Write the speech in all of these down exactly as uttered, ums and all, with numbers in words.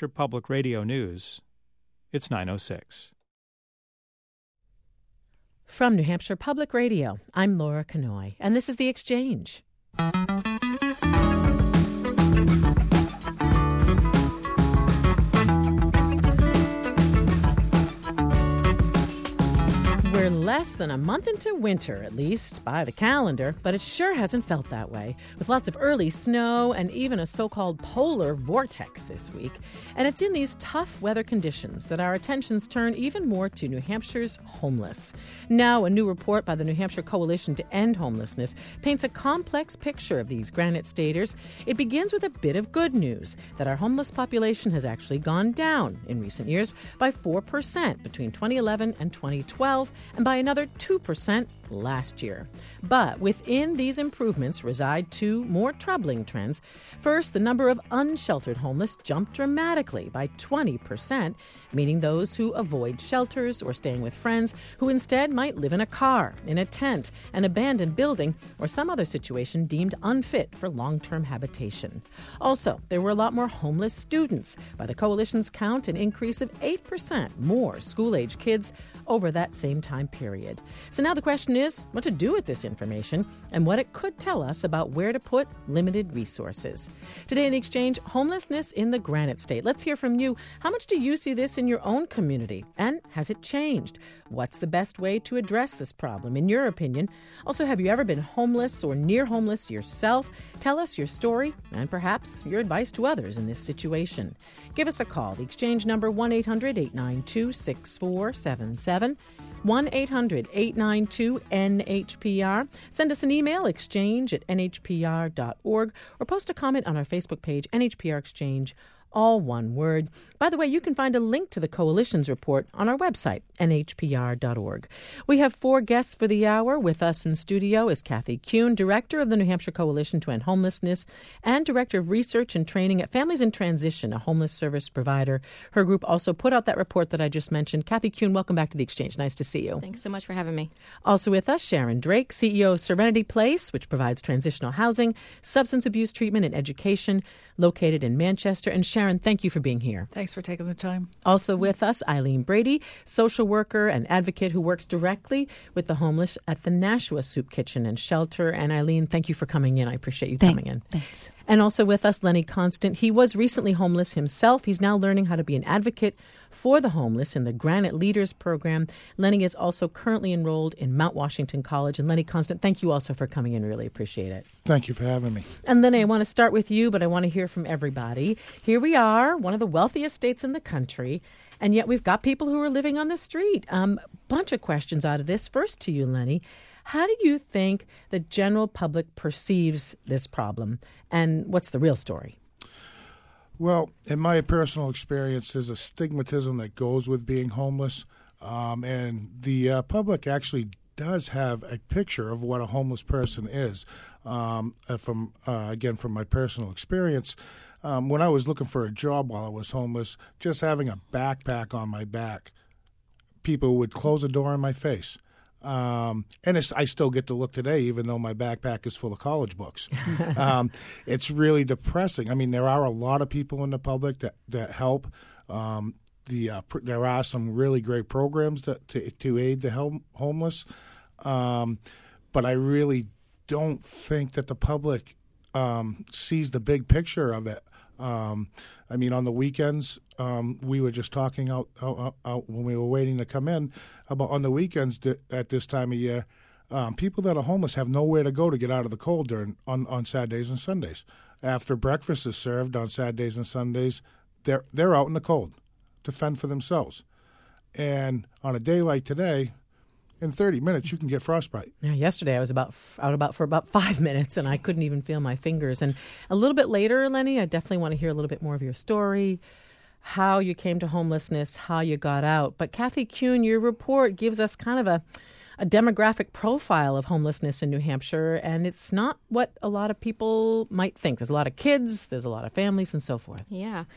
Hampshire Public Radio News, it's nine oh six. From New Hampshire Public Radio, I'm Laura Kanoy, and this is The Exchange. We're less than a month into winter, at least by the calendar, but it sure hasn't felt that way, with lots of early snow and even a so-called polar vortex this week. And it's in these tough weather conditions that our attentions turn even more to New Hampshire's homeless. Now, a new report by the New Hampshire Coalition to End Homelessness paints a complex picture of these Granite Staters. It begins with a bit of good news, that our homeless population has actually gone down in recent years by four percent between twenty eleven and twenty twelve, and by another two percent last year. But within these improvements reside two more troubling trends. First, the number of unsheltered homeless jumped dramatically by twenty percent, meaning those who avoid shelters or staying with friends, who instead might live in a car, in a tent, an abandoned building, or some other situation deemed unfit for long-term habitation. Also, there were a lot more homeless students. By the Coalition's count, an increase of eight percent more school-age kids over that same time period. So now the question is what to do with this information and what it could tell us about where to put limited resources. Today in the Exchange, homelessness in the Granite State. Let's hear from you. How much do you see this in your own community? And has it changed? What's the best way to address this problem, in your opinion? Also, have you ever been homeless or near homeless yourself? Tell us your story and perhaps your advice to others in this situation. Give us a call. The Exchange number one eight hundred eight nine two six four seven seven. one eight hundred eight nine two N H P R. Send us an email, exchange at N H P R dot org, or post a comment on our Facebook page, N H P R Exchange, all one word. By the way, you can find a link to the Coalition's report on our website, N H P R dot org. We have four guests for the hour. With us in studio is Kathy Kuhn, Director of the New Hampshire Coalition to End Homelessness and Director of Research and Training at Families in Transition, a homeless service provider. Her group also put out that report that I just mentioned. Kathy Kuhn, welcome back to the Exchange. Nice to see you. Thanks so much for having me. Also with us, Sharon Drake, C E O of Serenity Place, which provides transitional housing, substance abuse treatment, and education, located in Manchester. And Sharon, thank you for being here. Thanks for taking the time. Also with us, Eileen Brady, social worker and advocate who works directly with the homeless at the Nashua Soup Kitchen and Shelter. And Eileen, thank you for coming in. I appreciate you Thank, coming in. Thanks. And also with us, Lenny Constant. He was recently homeless himself. He's now learning how to be an advocate for the homeless in the Granite Leaders Program. Lenny is also currently enrolled in Mount Washington College. And Lenny Constant, thank you also for coming in. Really appreciate it. Thank you for having me. And Lenny, I want to start with you, but I want to hear from everybody. Here we are, one of the wealthiest states in the country, and yet we've got people who are living on the street. Um, bunch of questions out of this. First to you, Lenny. How do you think the general public perceives this problem, and what's the real story? Well, in my personal experience, there's a stigmatism that goes with being homeless, um, and the uh, public actually does have a picture of what a homeless person is. Um, from uh, again, from my personal experience, um, when I was looking for a job while I was homeless, just having a backpack on my back, people would close the door in my face. Um, and it's, I still get the look today, even though my backpack is full of college books. um, it's really depressing. I mean, there are a lot of people in the public that, that help. Um, the uh, pr- there are some really great programs that, to, to aid the hel- homeless. Um, but I really don't think that the public um, sees the big picture of it. Um, I mean, on the weekends, um, we were just talking out, out, out when we were waiting to come in about on the weekends th- at this time of year, um, people that are homeless have nowhere to go to get out of the cold during on, on Saturdays and Sundays. After breakfast is served on Saturdays and Sundays, they're they're out in the cold to fend for themselves. And on a day like today, in thirty minutes, you can get frostbite. Yeah, yesterday I was about out about for about five minutes, and I couldn't even feel my fingers. And a little bit later, Lenny, I definitely want to hear a little bit more of your story, how you came to homelessness, how you got out. But Kathy Kuhn, your report gives us kind of a, a demographic profile of homelessness in New Hampshire, and it's not what a lot of people might think. There's a lot of kids, there's a lot of families, and so forth. Yeah.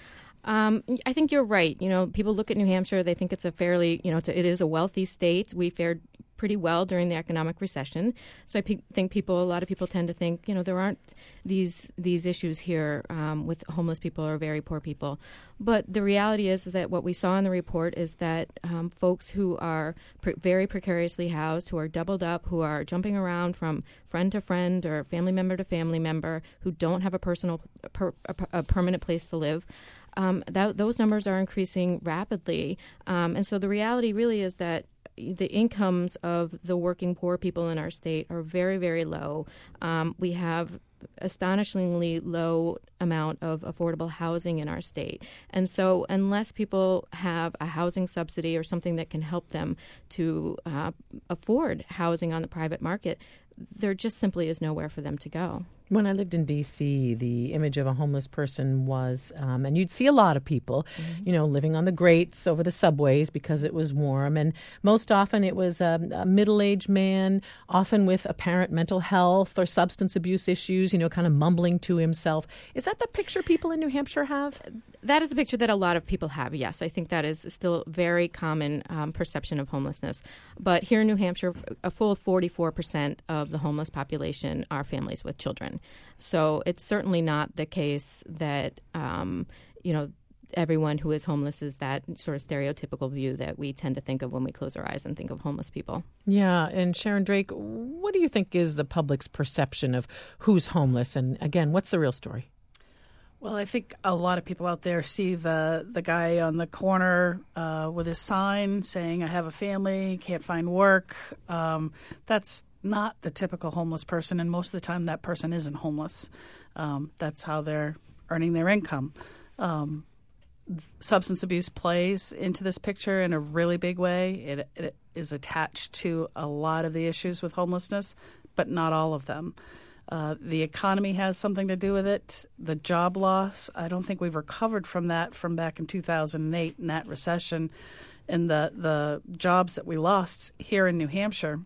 Um, I think you're right. You know, people look at New Hampshire, they think it's a fairly, you know, it's a, it is a wealthy state. We fared pretty well during the economic recession. So I pe- think people, a lot of people tend to think, you know, there aren't these these issues here um, with homeless people or very poor people. But the reality is, is that what we saw in the report is that um, folks who are pre- very precariously housed, who are doubled up, who are jumping around from friend to friend or family member to family member, who don't have a personal, per, a, a permanent place to live, um, that, those numbers are increasing rapidly. Um, and so the reality really is that the incomes of the working poor people in our state are very, very low. Um, we have astonishingly low amount of affordable housing in our state. And so unless people have a housing subsidy or something that can help them to uh, afford housing on the private market, there just simply is nowhere for them to go. When I lived in D C, the image of a homeless person was, um, and you'd see a lot of people, mm-hmm. you know, living on the grates over the subways because it was warm. And most often it was a, a middle-aged man, often with apparent mental health or substance abuse issues, you know, kind of mumbling to himself. Is that the picture people in New Hampshire have? That is a picture that a lot of people have, yes. I think that is still a very common um, perception of homelessness. But here in New Hampshire, a full forty-four percent of the homeless population are families with children. So it's certainly not the case that, um, you know, everyone who is homeless is that sort of stereotypical view that we tend to think of when we close our eyes and think of homeless people. Yeah. And Sharon Drake, what do you think is the public's perception of who's homeless? And again, what's the real story? Well, I think a lot of people out there see the, the guy on the corner uh, with his sign saying, I have a family, can't find work. Um, that's not the typical homeless person, and most of the time that person isn't homeless. Um, that's how they're earning their income. Um, substance abuse plays into this picture in a really big way. It, it is attached to a lot of the issues with homelessness, but not all of them. Uh, the economy has something to do with it. The job loss, I don't think we've recovered from that from back in two thousand eight in that recession. And the, the jobs that we lost here in New Hampshire,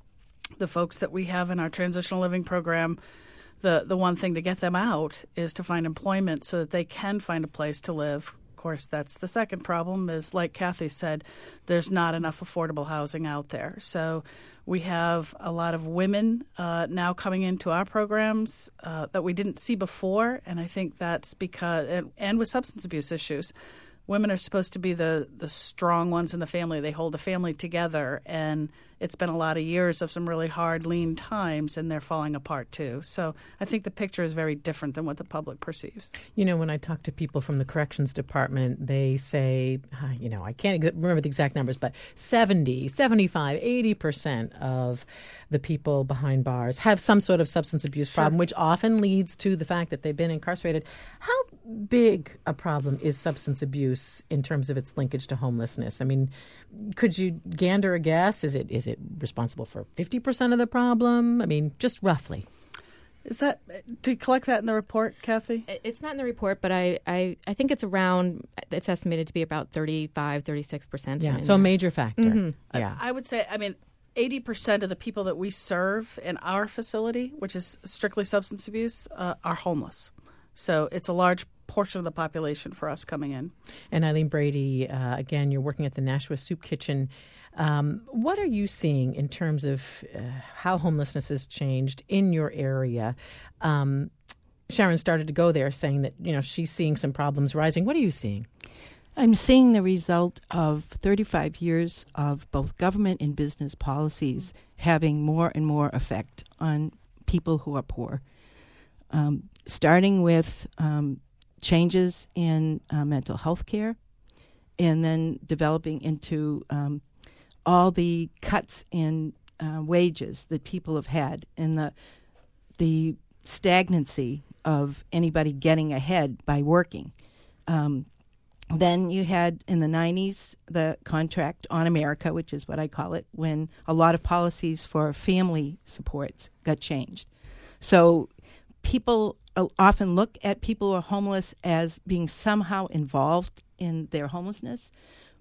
the folks that we have in our transitional living program, the, the one thing to get them out is to find employment so that they can find a place to live. Of course, that's the second problem is, like Kathy said, there's not enough affordable housing out there. So we have a lot of women uh, now coming into our programs uh, that we didn't see before, and I think that's because, and, and with substance abuse issues, women are supposed to be the, the strong ones in the family. They hold the family together, and it's been a lot of years of some really hard, lean times, and they're falling apart too. So I think the picture is very different than what the public perceives. You know, when I talk to people from the corrections department, they say, uh, you know, I can't ex- remember the exact numbers, but seventy, seventy-five, eighty percent of the people behind bars have some sort of substance abuse Sure. problem, which often leads to the fact that they've been incarcerated. How big a problem is substance abuse in terms of its linkage to homelessness? I mean, could you gander a guess? Is it is it responsible for fifty percent of the problem? I mean, just roughly. Is that, do you collect that in the report, Kathy? It's not in the report, but I, I, I think it's around, it's estimated to be about thirty-five, thirty-six percent. Yeah, so a major factor. Mm-hmm. Yeah. I, I would say, I mean, eighty percent of the people that we serve in our facility, which is strictly substance abuse, uh, are homeless. So it's a large portion of the population for us coming in. And Eileen Brady, uh, again, you're working at the Nashua Soup Kitchen. Um, what are you seeing in terms of uh, how homelessness has changed in your area? Um, Sharon started to go there saying that, you know, she's seeing some problems rising. What are you seeing? I'm seeing the result of thirty-five years of both government and business policies having more and more effect on people who are poor, um, starting with um, changes in uh, mental health care and then developing into um, all the cuts in uh, wages that people have had and the the stagnancy of anybody getting ahead by working. Um, Then you had, in the nineties, the Contract on America, which is what I call it, when a lot of policies for family supports got changed. So people often look at people who are homeless as being somehow involved in their homelessness.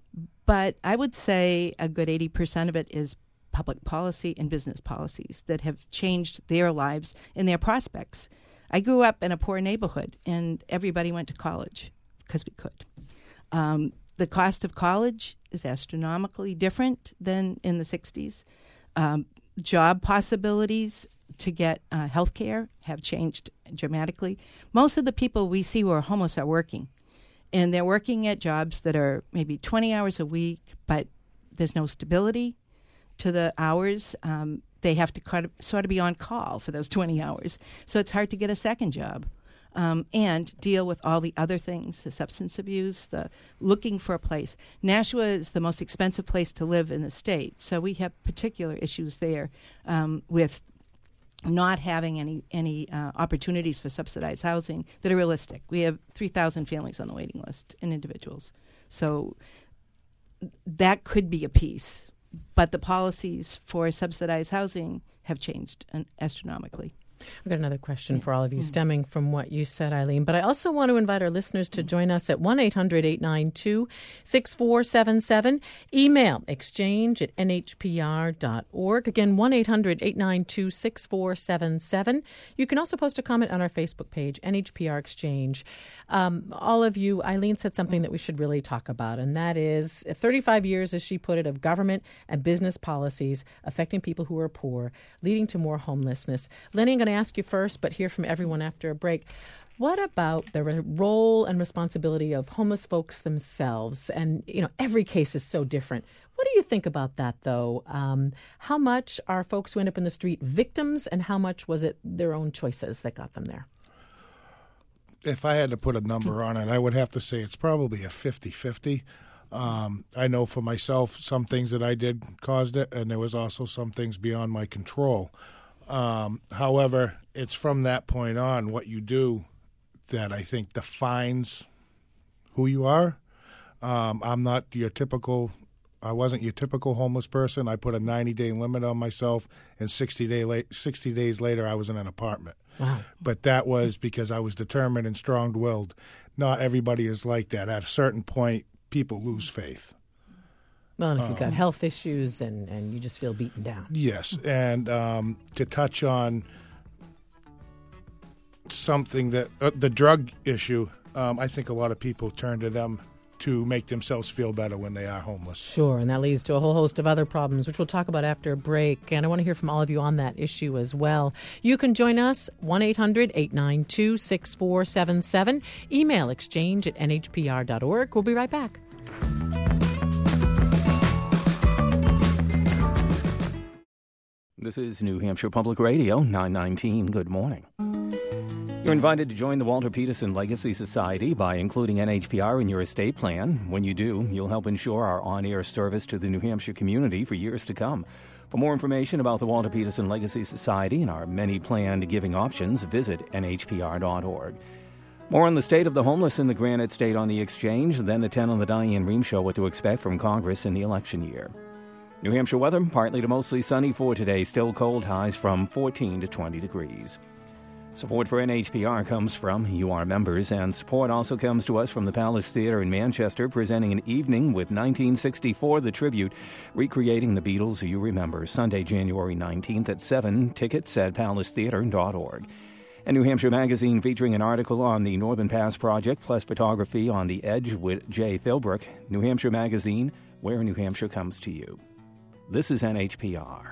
But I would say a good eighty percent of it is public policy and business policies that have changed their lives and their prospects. I grew up in a poor neighborhood, and everybody went to college. because we could. Um, the cost of college is astronomically different than in the sixties. Um, job possibilities to get uh, health care have changed dramatically. Most of the people we see who are homeless are working, and they're working at jobs that are maybe twenty hours a week, but there's no stability to the hours. Um, they have to kind of, sort of be on call for those twenty hours. So it's hard to get a second job um, and deal with all the other things, the substance abuse, the looking for a place. Nashua is the most expensive place to live in the state, so we have particular issues there um, with not having any any uh, opportunities for subsidized housing that are realistic. We have three thousand families on the waiting list and individuals. So that could be a piece. But the policies for subsidized housing have changed astronomically. I've got another question for all of you stemming from what you said, Eileen. But I also want to invite our listeners to join us at one eight hundred eight nine two six four seven seven. Email exchange at n h p r dot org. Again, one eight hundred eight nine two six four seven seven. You can also post a comment on our Facebook page, N H P R Exchange. Um, all of you, Eileen said something that we should really talk about, and that is thirty-five years, as she put it, of government and business policies affecting people who are poor, leading to more homelessness. Lenny, I'm going to ask you first, but hear from everyone after a break. What about the role and responsibility of homeless folks themselves? And, you know, every case is so different. What do you think about that, though? Um, how much are folks who end up in the street victims, and how much was it their own choices that got them there? If I had to put a number on it, I would have to say it's probably a fifty-fifty. Um, I know for myself some things that I did caused it, and there was also some things beyond my control. Um, however, it's from that point on what you do that I think defines who you are. Um, I'm not your typical, I wasn't your typical homeless person. I put a ninety-day limit on myself, and sixty, day late, sixty days later I was in an apartment. Wow. But that was because I was determined and strong-willed. Not everybody is like that. At a certain point, people lose faith. Well, and if you've got Um, health issues and, and you just feel beaten down. Yes, and um, to touch on something that uh, the drug issue, um, I think a lot of people turn to them to make themselves feel better when they are homeless. Sure, and that leads to a whole host of other problems, which we'll talk about after a break. And I want to hear from all of you on that issue as well. You can join us, one eight hundred eight nine two six four seven seven. Email exchange at n h p r dot org. We'll be right back. This is New Hampshire Public Radio, nine nineteen. Good morning. You're invited to join the Walter Peterson Legacy Society by including N H P R in your estate plan. When you do, you'll help ensure our on-air service to the New Hampshire community for years to come. For more information about the Walter Peterson Legacy Society and our many planned giving options, visit n h p r dot org. More on the state of the homeless in the Granite State on the Exchange, then at ten on the Diane Rehm Show, what to expect from Congress in the election year. New Hampshire weather, partly to mostly sunny for today, still cold, highs from fourteen to twenty degrees. Support for N H P R comes from U R members, and support also comes to us from the Palace Theatre in Manchester, presenting an evening with nineteen sixty-four, The Tribute, recreating the Beatles you remember, Sunday, January nineteenth at seven, tickets at palace theatre dot org. And New Hampshire Magazine featuring an article on the Northern Pass Project, plus photography on the Edge with Jay Philbrook. New Hampshire Magazine, where New Hampshire comes to you. This is N H P R.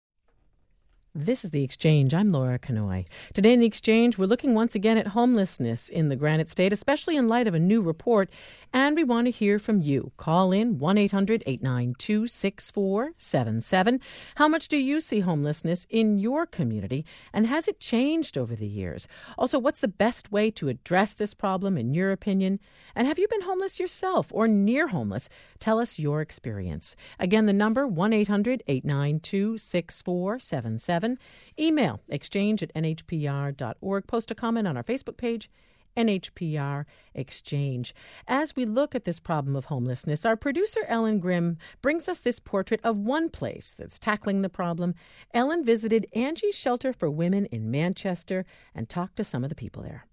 This is The Exchange. I'm Laura Canoy. Today in The Exchange, we're looking once again at homelessness in the Granite State, especially in light of a new report. And we want to hear from you. Call in one eight hundred eight nine two six four seven seven. How much do you see homelessness in your community? And has it changed over the years? Also, what's the best way to address this problem in your opinion? And have you been homeless yourself or near homeless? Tell us your experience. Again, the number one eight hundred eight nine two six four seven seven. Email exchange at n h p r dot org. Post a comment on our Facebook page, N H P R Exchange. As we look at this problem of homelessness, our producer Ellen Grimm brings us this portrait of one place that's tackling the problem. Ellen visited Angie's Shelter for Women in Manchester and talked to some of the people there.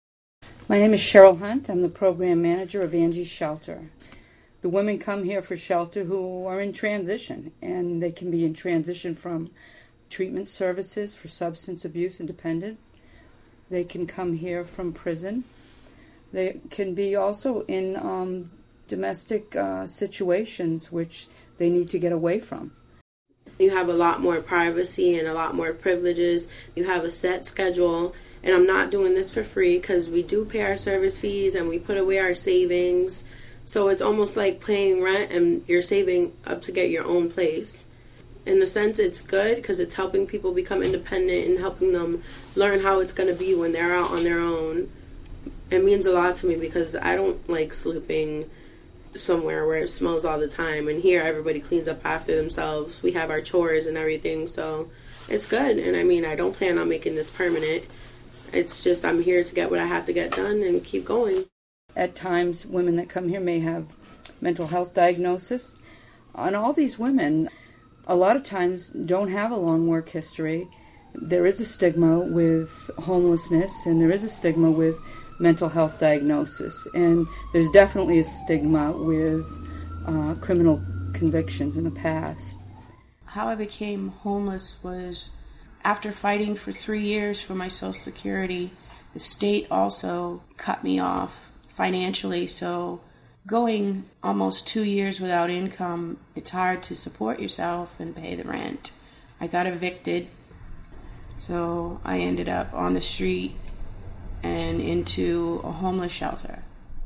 My name is Cheryl Hunt. I'm the program manager of Angie's Shelter. The women come here for shelter who are in transition, and they can be in transition from treatment services for substance abuse and dependence. They can come here from prison. They can be also in um, domestic uh, situations which they need to get away from. You have a lot more privacy and a lot more privileges. You have a set schedule. And I'm not doing this for free because we do pay our service fees and we put away our savings. So it's almost like paying rent and you're saving up to get your own place. In a sense, it's good because it's helping people become independent and helping them learn how it's going to be when they're out on their own. It means a lot to me because I don't like sleeping somewhere where it smells all the time. And here, everybody cleans up after themselves. We have our chores and everything, so it's good. And I mean, I don't plan on making this permanent. It's just I'm here to get what I have to get done and keep going. At times, women that come here may have mental health diagnosis. And all these women, a lot of times, don't have a long work history. There is a stigma with homelessness, and there is a stigma with mental health diagnosis. And there's definitely a stigma with uh, criminal convictions in the past. How I became homeless was after fighting for three years for my Social Security. The state also cut me off financially, so going almost two years without income, it's hard to support yourself and pay the rent. I got evicted, so I ended up on the street and into a homeless shelter.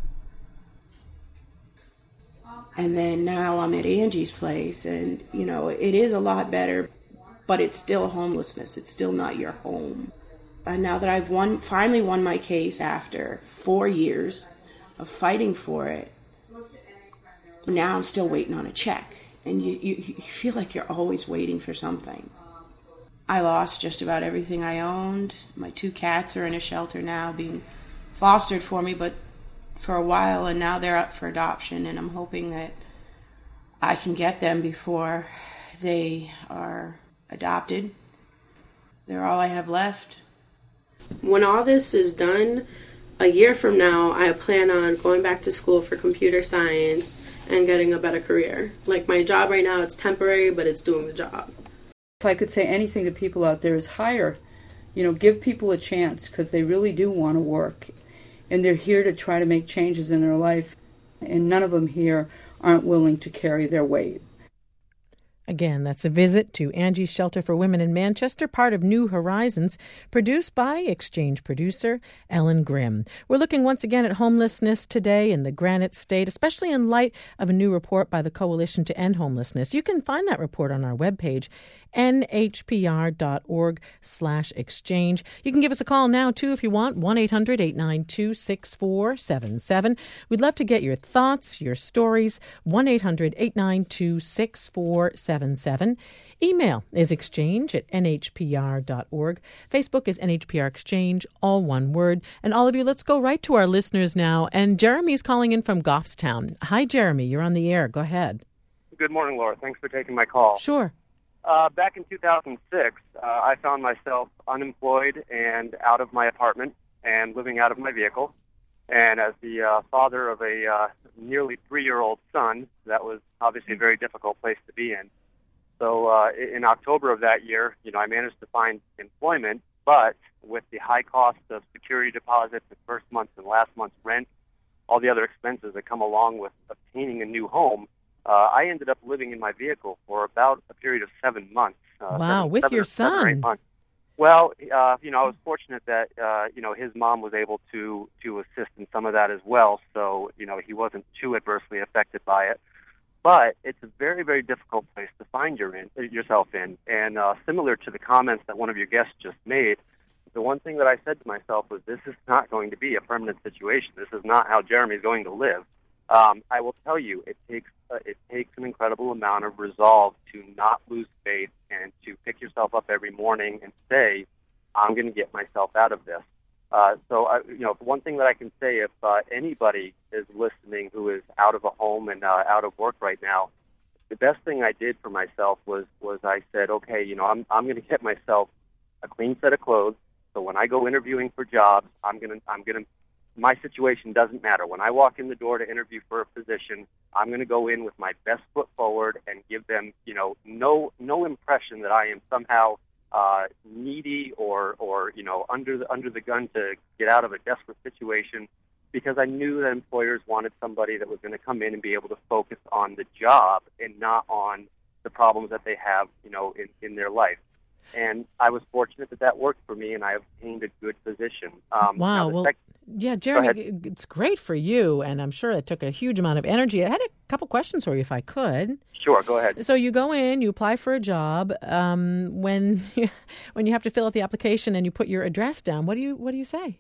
And then now I'm at Angie's place, and, you know, it is a lot better, but it's still homelessness. It's still not your home. And now that I've won, finally won my case after four years of fighting for it, now I'm still waiting on a check. And you, you, you feel like you're always waiting for something. I lost just about everything I owned. My two cats are in a shelter now being fostered for me, but for a while, and now they're up for adoption, and I'm hoping that I can get them before they are adopted. They're all I have left. When all this is done, a year from now, I plan on going back to school for computer science and getting a better career. Like my job right now, it's temporary, but it's doing the job. If I could say anything to people out there is hire, you know, give people a chance because they really do want to work. And they're here to try to make changes in their life. And none of them here aren't willing to carry their weight. Again, that's a visit to Angie's Shelter for Women in Manchester, part of New Horizons, produced by Exchange producer Ellen Grimm. We're looking once again at homelessness today in the Granite State, especially in light of a new report by the Coalition to End Homelessness. You can find that report on our webpage, N H P R dot org slash exchange. You can give us a call now, too, if you want, one eight hundred eight nine two six four seven seven. We'd love to get your thoughts, your stories, one eight hundred eight nine two six four seven seven. Email is exchange at N H P R dot org. Facebook is N H P R Exchange, all one word. And all of you, let's go right to our listeners now. And Jeremy's calling in from Goffstown. Hi, Jeremy. You're on the air. Go ahead. Good morning, Laura. Thanks for taking my call. Sure. Uh, back in two thousand six, uh, I found myself unemployed and out of my apartment and living out of my vehicle. And as the uh, father of a uh, nearly three-year-old son, that was obviously a very difficult place to be in. So uh, in October of that year, you know, I managed to find employment, but with the high cost of security deposits, the first month's and last month's rent, all the other expenses that come along with obtaining a new home, uh, I ended up living in my vehicle for about a period of seven months. Uh, wow, seven, with seven your or seven or son. eight months. Well, uh, you know, I was fortunate that, uh, you know, his mom was able to, to assist in some of that as well. So, you know, he wasn't too adversely affected by it. But it's a very, very difficult place to find your in, yourself in. And uh, similar to the comments that one of your guests just made, the one thing that I said to myself was, this is not going to be a permanent situation. This is not how Jeremy's going to live. Um, I will tell you, it takes uh, it takes an incredible amount of resolve to not lose faith and to pick yourself up every morning and say, I'm going to get myself out of this. Uh, so, I, you know, one thing that I can say, if uh, anybody is listening who is out of a home and uh, out of work right now, the best thing I did for myself was was I said, okay, you know, I'm I'm going to get myself a clean set of clothes. So when I go interviewing for jobs, I'm gonna I'm gonna my situation doesn't matter. When I walk in the door to interview for a position, I'm going to go in with my best foot forward and give them, you know, no no impression that I am somehow uh, needy or, or you know, under the, under the gun to get out of a desperate situation. because I knew that employers wanted somebody that was going to come in and be able to focus on the job and not on the problems that they have, you know, in, in their life. And I was fortunate that that worked for me, and I obtained a good position. Um, wow. Well, sec- yeah, Jeremy, it's great for you, and I'm sure it took a huge amount of energy. I had a couple questions for you, if I could. Sure, go ahead. So you go in, you apply for a job. Um, when you, when you have to fill out the application and you put your address down, what do you what do you say?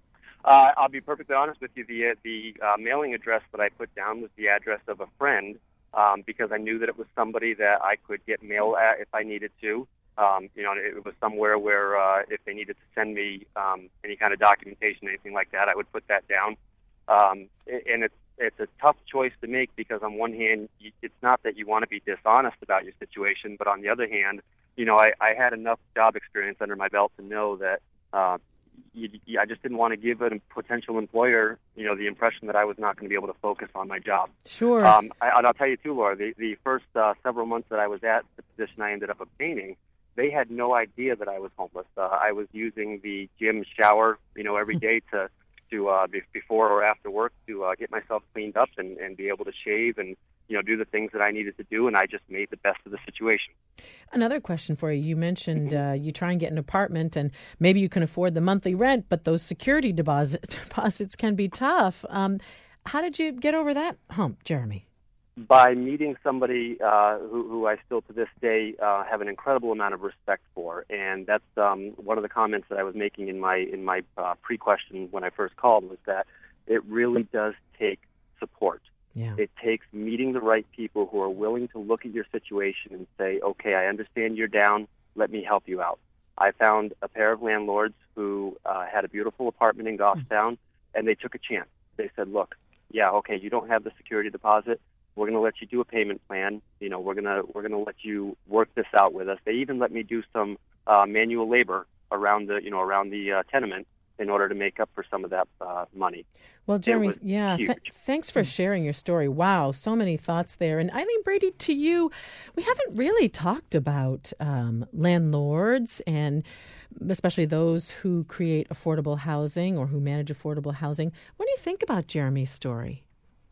Uh, I'll be perfectly honest with you. The the uh, mailing address that I put down was the address of a friend, um, because I knew that it was somebody that I could get mail at if I needed to. Um, you know, it was somewhere where uh, if they needed to send me um, any kind of documentation, anything like that, I would put that down. Um, and it's it's a tough choice to make, because on one hand, it's not that you want to be dishonest about your situation, but on the other hand, you know, I, I had enough job experience under my belt to know that uh, you, you, I just didn't want to give a potential employer, you know, the impression that I was not going to be able to focus on my job. Sure. Um, I, and I'll tell you too, Laura, the, the first uh, several months that I was at the position I ended up obtaining, they had no idea that I was homeless. Uh, I was using the gym shower, you know, every day to, to uh, be, before or after work to uh, get myself cleaned up and, and be able to shave and, you know, do the things that I needed to do, and I just made the best of the situation. Another question for you. You mentioned uh, you try and get an apartment, and maybe you can afford the monthly rent, but those security deposit, deposits can be tough. Um, how did you get over that hump, Jeremy? By meeting somebody uh, who, who I still to this day uh, have an incredible amount of respect for, and that's um, one of the comments that I was making in my in my uh, pre-question when I first called, was that it really does take support. Yeah. It takes meeting the right people who are willing to look at your situation and say, okay, I understand you're down, let me help you out. I found a pair of landlords who uh, had a beautiful apartment in Goffstown, mm-hmm. and they took a chance. They said, look, yeah, okay, you don't have the security deposit. We're going to let you do a payment plan. You know, we're going to we're going to let you work this out with us. They even let me do some uh, manual labor around the you know around the uh, tenement in order to make up for some of that uh, money. Well, Jeremy, yeah, th- thanks for sharing your story. Wow, so many thoughts there. And Eileen Brady, to you, we haven't really talked about um, landlords, and especially those who create affordable housing or who manage affordable housing. What do you think about Jeremy's story?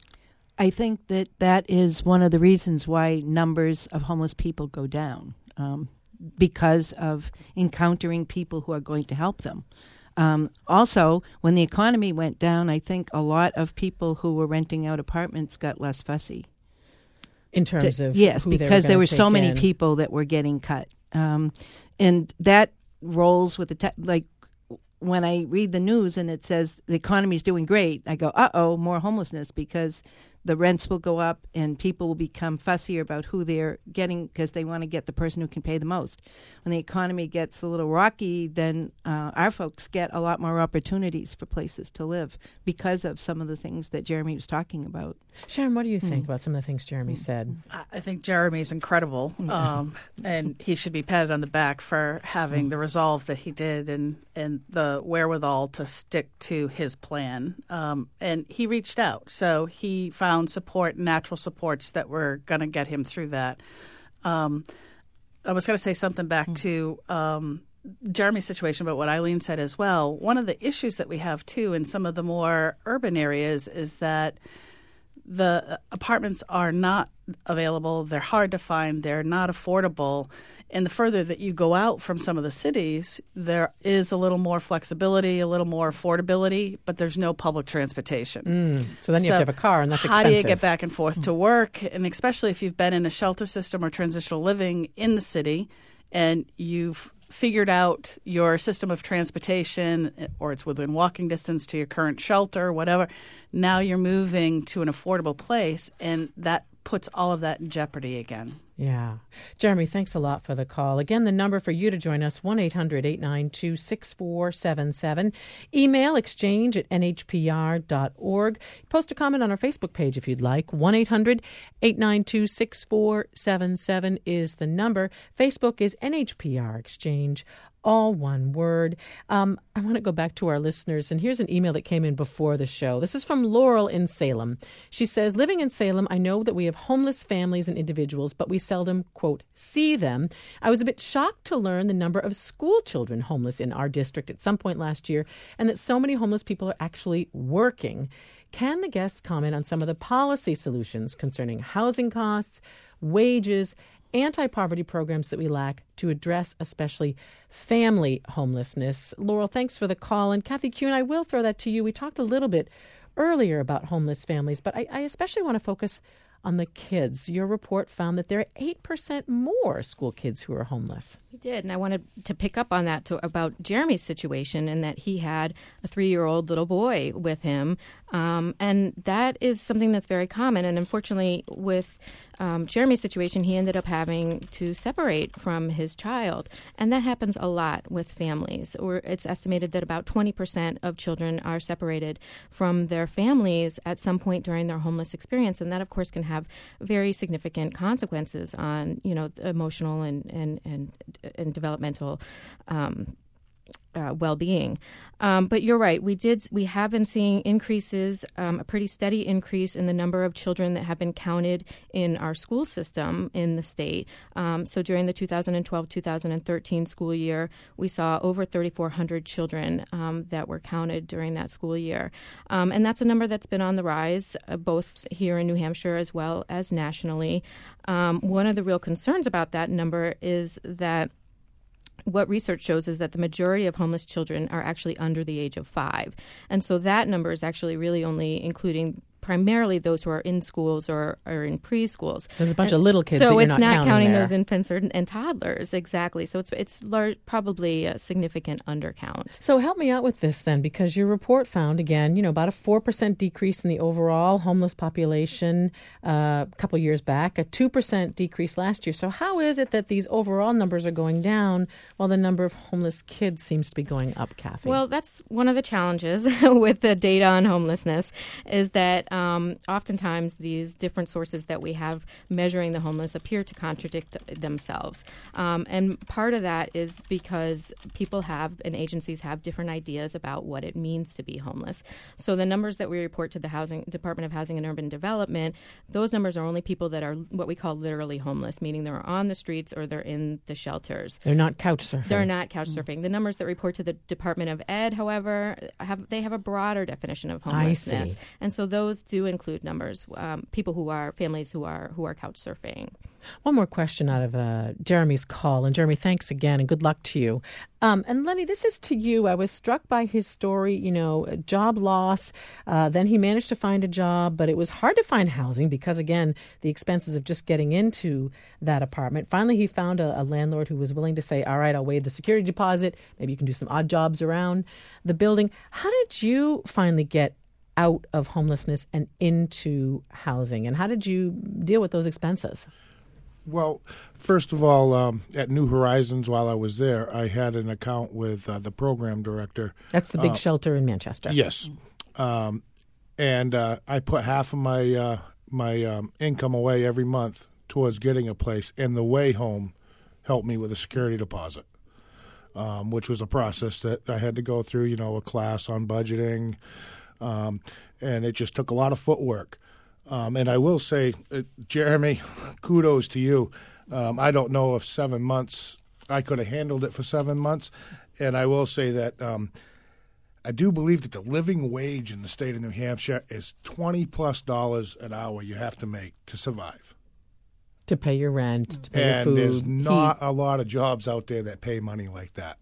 I think that that is one of the reasons why numbers of homeless people go down, um, because of encountering people who are going to help them. Um, also, when the economy went down, I think a lot of people who were renting out apartments got less fussy. In terms to, of yes, who because they were there were so in. many people that were getting cut, um, and that rolls with the te- like. When I read the news and it says the economy is doing great, I go, uh-oh, more homelessness, because the rents will go up and people will become fussier about who they're getting because they want to get the person who can pay the most. When the economy gets a little rocky, then uh, our folks get a lot more opportunities for places to live because of some of the things that Jeremy was talking about. Sharon, what do you think mm. about some of the things Jeremy mm. said? I think Jeremy's incredible, um, and he should be patted on the back for having mm. the resolve that he did and, and the wherewithal to stick to his plan. Um, and he reached out, so he found support, natural supports that were going to get him through that. Um, I was going to say something back mm. to um, Jeremy's situation, but what Eileen said as well. One of the issues that we have, too, in some of the more urban areas is that the apartments are not available. They're hard to find. They're not affordable. And the further that you go out from some of the cities, there is a little more flexibility, a little more affordability, but there's no public transportation. Mm. So then you so have to have a car, and that's how expensive. How do you get back and forth mm. to work? And especially if you've been in a shelter system or transitional living in the city and you've figured out your system of transportation, or it's within walking distance to your current shelter, whatever, now you're moving to an affordable place, and that puts all of that in jeopardy again. Yeah. Jeremy, thanks a lot for the call. Again, the number for you to join us, one eight hundred eight nine two six four seven seven. Email exchange at n h p r dot org. Post a comment on our Facebook page if you'd like. one eight hundred eight nine two six four seven seven is the number. Facebook is N H P R Exchange. all one word. Um, I want to go back to our listeners, and here's an email that came in before the show. This is from Laurel in Salem. She says, living in Salem, I know that we have homeless families and individuals, but we seldom, quote, see them. I was a bit shocked to learn the number of school children homeless in our district at some point last year, and that so many homeless people are actually working. Can the guests comment on some of the policy solutions concerning housing costs, wages, anti-poverty programs that we lack to address especially family homelessness? Laurel, thanks for the call. And Kathy Kuhn, I will throw that to you. We talked a little bit earlier about homeless families, but I, I especially want to focus on the kids. Your report found that there are eight percent more school kids who are homeless. We did, and I wanted to pick up on that to, about Jeremy's situation, and that he had a three-year-old little boy with him, um, and that is something that's very common. And unfortunately, with um, Jeremy's situation, he ended up having to separate from his child, and that happens a lot with families. Or it's estimated that about twenty percent of children are separated from their families at some point during their homeless experience, and that, of course, can have very significant consequences on, you know, emotional and and and, and developmental um, uh, well-being. Um, but you're right. We did. We have been seeing increases, um, a pretty steady increase in the number of children that have been counted in our school system in the state. Um, so during the two thousand twelve two thousand thirteen school year, we saw over thirty-four hundred children um, that were counted during that school year. Um, and that's a number that's been on the rise, uh, both here in New Hampshire as well as nationally. Um, one of the real concerns about that number is that what research shows is that the majority of homeless children are actually under the age of five. And so that number is actually really only including primarily those who are in schools or, or in preschools. There's a bunch and of little kids so that you're it's not, not counting, counting there. those infants or, and toddlers, exactly. So it's it's lar- probably a significant undercount. So help me out with this then, because your report found, again, you know, about a four percent decrease in the overall homeless population uh, a couple years back, a two percent decrease last year. So how is it that these overall numbers are going down while the number of homeless kids seems to be going up, Kathy? Well, that's one of the challenges with the data on homelessness, is that um, often Oftentimes, these different sources that we have measuring the homeless appear to contradict th- themselves. Um, and part of that is because people have and agencies have different ideas about what it means to be homeless. So the numbers that we report to the Housing Department of Housing and Urban Development, those numbers are only people that are what we call literally homeless, meaning they're on the streets or they're in the shelters. They're not couch surfing. They're not couch surfing. Mm. The numbers that report to the Department of Ed, however, have they have a broader definition of homelessness. I see. And so those do include numbers. Um, people who are families who are who are couch surfing. One more question out of uh, Jeremy's call. And Jeremy, thanks again and good luck to you. Um, and Lenny, this is to you. I was struck by his story, you know, job loss. Uh, then he managed to find a job, but it was hard to find housing because, again, the expenses of just getting into that apartment. Finally, he found a, a landlord who was willing to say, all right, I'll waive the security deposit. Maybe you can do some odd jobs around the building. How did you finally get out of homelessness and into housing? And how did you deal with those expenses? Well, first of all, um, at New Horizons, while I was there, I had an account with uh, the program director. That's the big uh, shelter in Manchester. Yes. Um, and uh, I put half of my, uh, my um, income away every month towards getting a place, and the way home helped me with a security deposit, um, which was a process that I had to go through, you know, a class on budgeting, Um, and it just took a lot of footwork. Um, and I will say, uh, Jeremy, kudos to you. Um, I don't know if seven months, I could have handled it for seven months. And I will say that um, I do believe that the living wage in the state of New Hampshire is twenty plus dollars an hour you have to make to survive. To pay your rent, to pay and your food. there's not heat. a lot of jobs out there that pay money like that.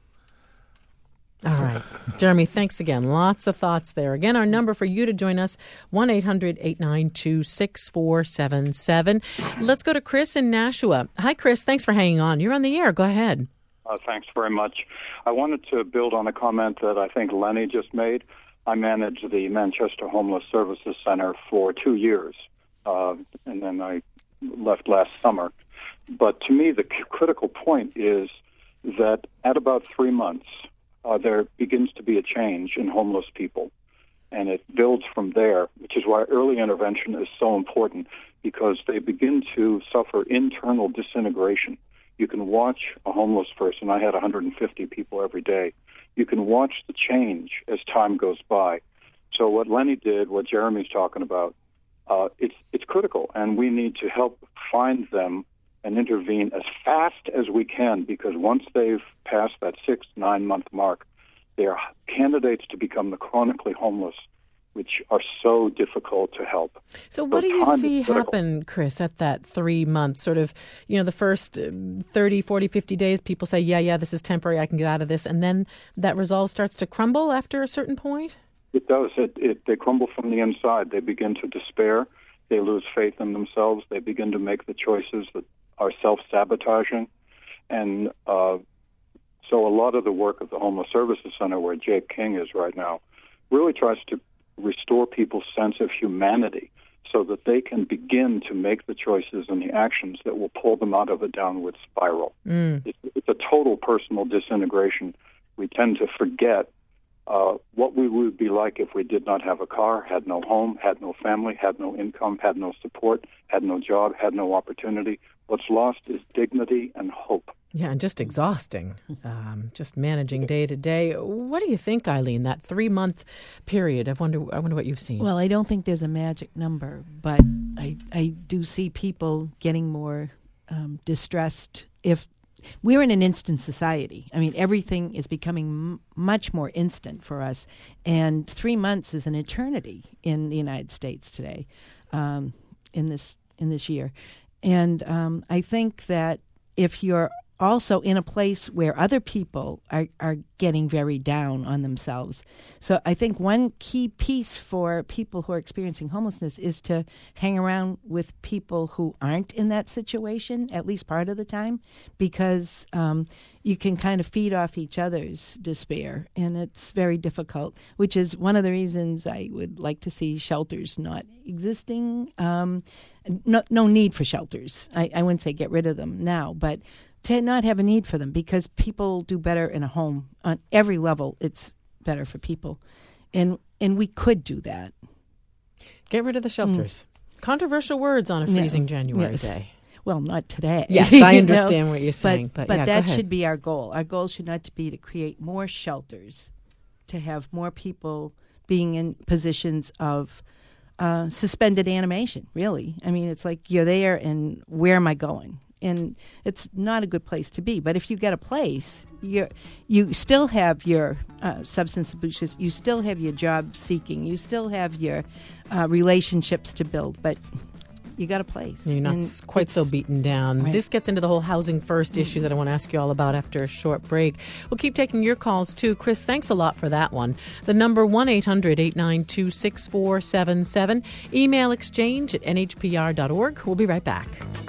All right. Jeremy, thanks again. Lots of thoughts there. Again, our number for you to join us, one eight hundred eight nine two six four seven seven. Let's go to Chris in Nashua. Hi, Chris. Thanks for hanging on. You're on the air. Go ahead. Uh, thanks very much. I wanted to build on a comment that I think Lenny just made. I managed the Manchester Homeless Services Center for two years, uh, and then I left last summer. But to me, the c- critical point is that at about three months, Uh, there begins to be a change in homeless people, and it builds from there, which is why early intervention is so important, because they begin to suffer internal disintegration. You can watch a homeless person. I had one hundred fifty people every day. You can watch the change as time goes by. So what Lenny did, what Jeremy's talking about, uh, it's it's critical, and we need to help find them and intervene as fast as we can, because once they've passed that six, nine-month mark, they are candidates to become the chronically homeless, which are so difficult to help. So what so do you see happen, Chris, at that three months, sort of, you know, the first thirty, forty, fifty days, people say, yeah, yeah, this is temporary, I can get out of this, and then that resolve starts to crumble after a certain point? It does. It, it, they crumble from the inside. They begin to despair. They lose faith in themselves. They begin to make the choices that are self-sabotaging. And uh, so a lot of the work of the Homeless Services Center, where Jake King is right now, really tries to restore people's sense of humanity so that they can begin to make the choices and the actions that will pull them out of a downward spiral. Mm. It's, it's a total personal disintegration. We tend to forget uh, what we would be like if we did not have a car, had no home, had no family, had no income, had no support, had no job, had no opportunity. What's lost is dignity and hope. Yeah, and just exhausting, um, just managing day to day. What do you think, Eileen, that three-month period? I wonder I wonder what you've seen. Well, I don't think there's a magic number, but I, I do see people getting more um, distressed. If we're in an instant society, I mean, everything is becoming m- much more instant for us, and three months is an eternity in the United States today, um, in this in this year. And um, I think that if you're also in a place where other people are, are getting very down on themselves. So I think one key piece for people who are experiencing homelessness is to hang around with people who aren't in that situation, at least part of the time, because um, you can kind of feed off each other's despair, and it's very difficult, which is one of the reasons I would like to see shelters not existing. Um, no, no need for shelters. I, I wouldn't say get rid of them now, but to not have a need for them, because people do better in a home. On every level, it's better for people. And and we could do that. Get rid of the shelters. Mm. Controversial words on a freezing yeah. January yes. day. Well, not today. Yes, I understand know? what you're saying. But, but, but yeah, that should be our goal. Our goal should not to be to create more shelters, to have more people being in positions of uh, suspended animation, really. I mean, it's like you're there and where am I going? And it's not a good place to be. But if you get a place, you you still have your uh, substance abuse, you still have your job seeking, you still have your uh, relationships to build, but you got a place. You're not and quite so beaten down. Right. This gets into the whole housing first issue that I want to ask you all about after a short break. We'll keep taking your calls, too. Chris, thanks a lot for that one. The number one eight hundred eight nine two six four seven seven. Email exchange at n h p r dot org. We'll be right back.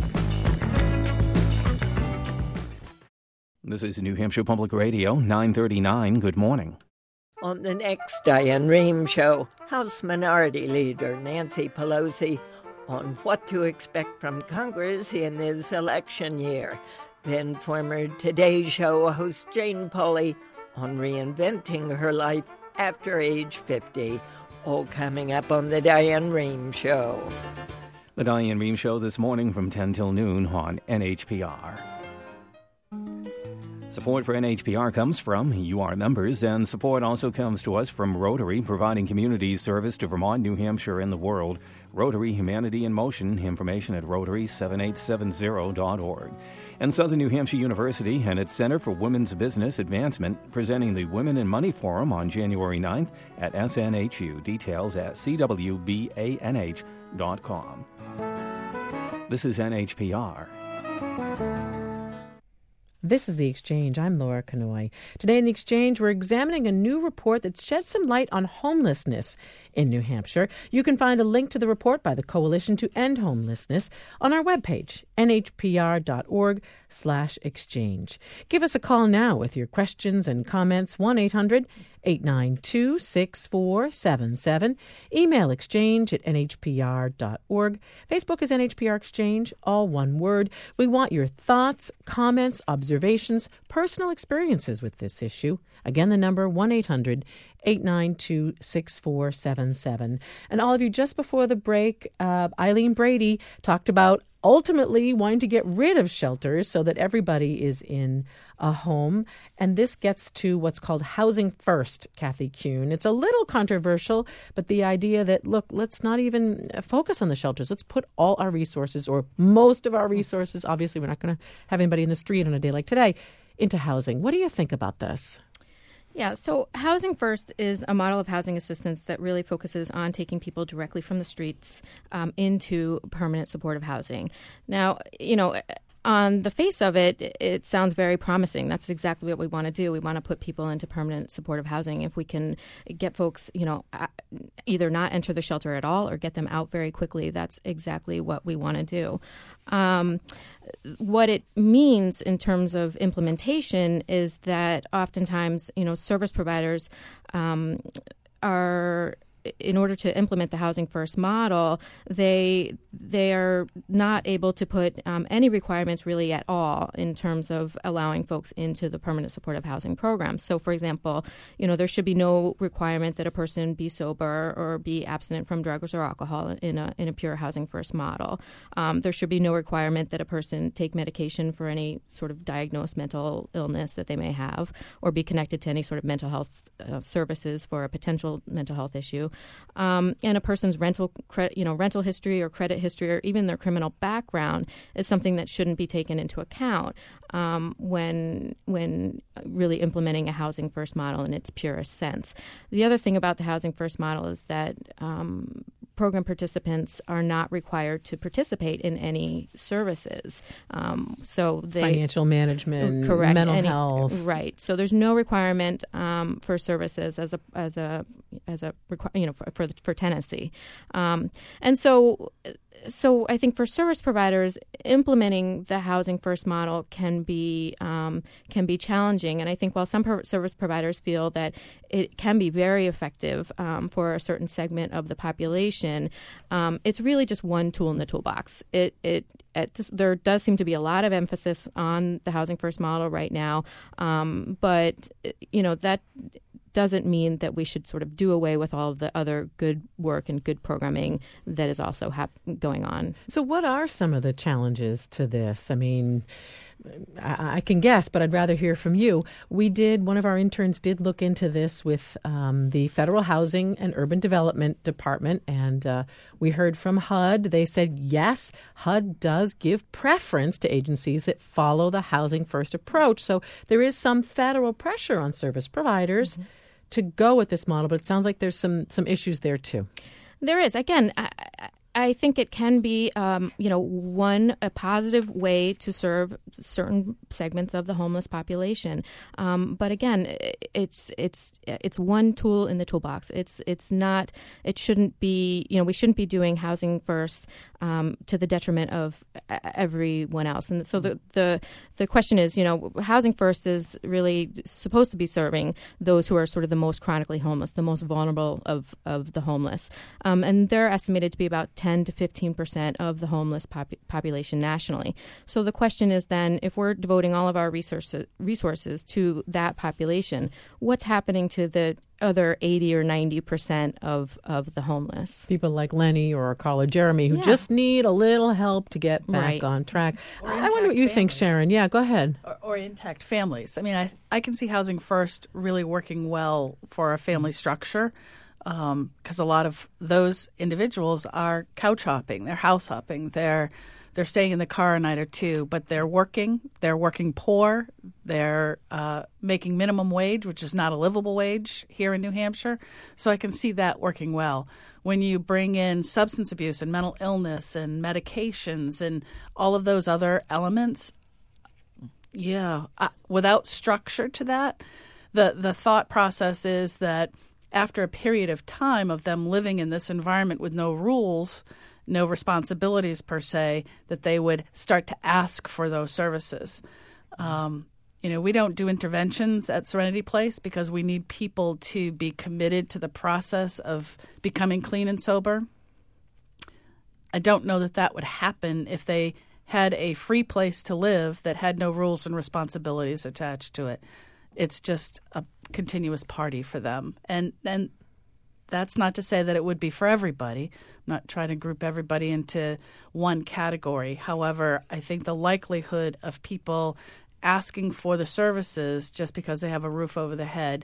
This is New Hampshire Public Radio, nine thirty-nine. Good morning. On the next Diane Rehm Show, House Minority Leader Nancy Pelosi on what to expect from Congress in this election year. Then former Today Show host Jane Pauley on reinventing her life after age fifty. All coming up on the Diane Rehm Show. The Diane Rehm Show this morning from ten till noon on N H P R. Support for N H P R comes from U R members, and support also comes to us from Rotary, providing community service to Vermont, New Hampshire, and the world. Rotary, Humanity in Motion. Information at rotary seven eight seven zero dot org. And Southern New Hampshire University and its Center for Women's Business Advancement, presenting the Women in Money Forum on January ninth at S N H U. Details at c w b a n h dot com. This is N H P R. This is The Exchange. I'm Laura Kanoy. Today in The Exchange, we're examining a new report that sheds some light on homelessness in New Hampshire. You can find a link to the report by the Coalition to End Homelessness on our webpage, n h p r dot org slash exchange. Give us a call now with your questions and comments, one eight hundred eight nine two six four seven seven. Email exchange at n h p r dot org. Facebook is N H P R Exchange, all one word. We want your thoughts, comments, observations, personal experiences with this issue. Again, the number one eight hundred eight nine two six four seven seven. And all of you, just before the break, uh, Eileen Brady talked about ultimately wanting to get rid of shelters so that everybody is in a home. And this gets to what's called Housing First, Kathy Kuhn. It's a little controversial, but the idea that, look, let's not even focus on the shelters. Let's put all our resources, or most of our resources, obviously we're not going to have anybody in the street on a day like today, into housing. What do you think about this? Yeah, so Housing First is a model of housing assistance that really focuses on taking people directly from the streets um, into permanent supportive housing. Now, you know, on the face of it, it sounds very promising. That's exactly what we want to do. We want to put people into permanent supportive housing. If we can get folks, you know, either not enter the shelter at all or get them out very quickly, that's exactly what we want to do. Um, what it means in terms of implementation is that oftentimes, you know, service providers um, are, in order to implement the Housing First model, they they are not able to put um, any requirements really at all in terms of allowing folks into the permanent supportive housing program. So, for example, you know, there should be no requirement that a person be sober or be abstinent from drugs or alcohol in a in a pure Housing First model. Um, there should be no requirement that a person take medication for any sort of diagnosed mental illness that they may have, or be connected to any sort of mental health uh, services for a potential mental health issue. Um, and a person's rental, cre- you know, rental history or credit history or even their criminal background is something that shouldn't be taken into account um, when when really implementing a Housing First model in its purest sense. The other thing about the Housing First model is that um, program participants are not required to participate in any services. Um, so they, financial management, correct, mental any, health, right? So there's no requirement um, for services as a as a as a requ- you know for for, for tenancy, um, and so. So I think for service providers, implementing the Housing First model can be um, can be challenging. And I think while some pro- service providers feel that it can be very effective um, for a certain segment of the population, um, it's really just one tool in the toolbox. It it, it this, there does seem to be a lot of emphasis on the Housing First model right now, um, but you know that doesn't mean that we should sort of do away with all of the other good work and good programming that is also hap- going on. So what are some of the challenges to this? I mean, I, I can guess, but I'd rather hear from you. We did, one of our interns did look into this with um, the Federal Housing and Urban Development Department, and uh, we heard from H U D. They said, yes, H U D does give preference to agencies that follow the Housing First approach. So there is some federal pressure on service providers mm-hmm. to go with this model, but it sounds like there's some some issues there too. There is. Again, I, I think it can be, um, you know, one, a positive way to serve certain segments of the homeless population. Um, but again, it's it's it's one tool in the toolbox. It's it's not. It shouldn't be. You know, we shouldn't be doing Housing First um, to the detriment of everyone else. And so the the the question is, you know, Housing First is really supposed to be serving those who are sort of the most chronically homeless, the most vulnerable of of the homeless, um, and they're estimated to be about ten to fifteen percent of the homeless pop- population nationally. So the question is then, if we're devoting all of our resources resources to that population, what's happening to the other eighty or ninety percent of, of the homeless? People like Lenny or our caller Jeremy who yeah. just need a little help to get back right. on track. Or I wonder what you families. think, Sharon. Yeah, go ahead. Or, or intact families. I mean, I, I can see Housing First really working well for a family structure. Because um, a lot of those individuals are couch hopping, they're house hopping, they're they're staying in the car a night or two, but they're working, they're working poor, they're uh, making minimum wage, which is not a livable wage here in New Hampshire. So I can see that working well. When you bring in substance abuse and mental illness and medications and all of those other elements, yeah, uh, without structure to that, the the thought process is that after a period of time of them living in this environment with no rules, no responsibilities per se, that they would start to ask for those services. Um, you know, we don't do interventions at Serenity Place because we need people to be committed to the process of becoming clean and sober. I don't know that that would happen if they had a free place to live that had no rules and responsibilities attached to it. It's just a continuous party for them. And and that's not to say that it would be for everybody. I'm not trying to group everybody into one category. However, I think the likelihood of people asking for the services just because they have a roof over their head